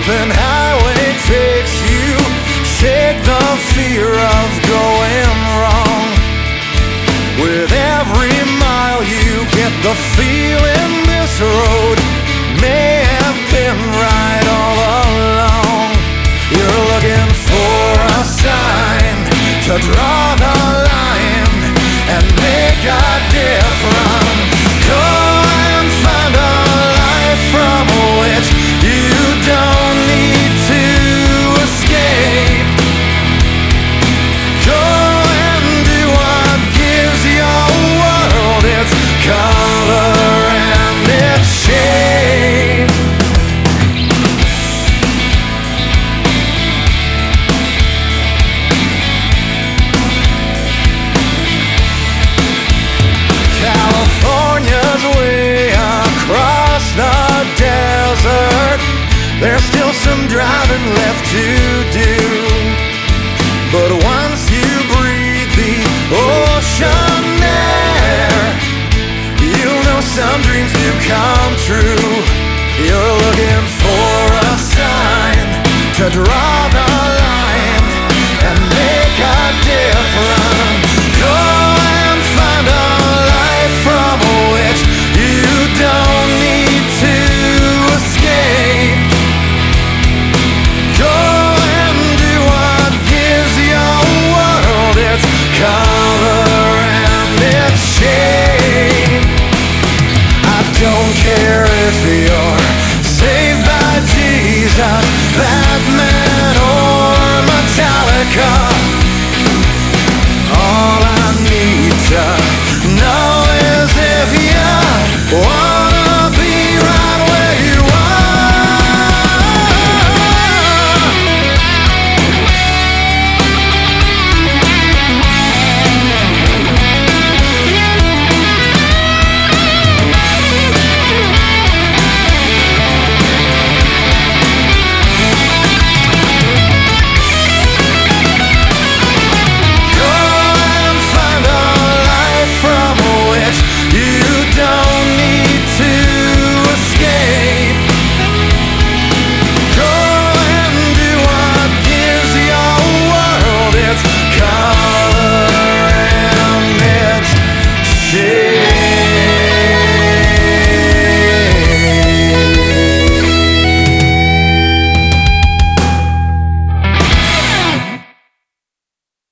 open highway takes you. Shake the fear of going wrong. With every mile you get the feeling this road may have been right all along. You're looking for a sign to draw the line and make a difference. Go and find a life from which you don't need to escape. Go and do what gives your world its color and its shape. California's way across the desert. There's still some driving left to do, but once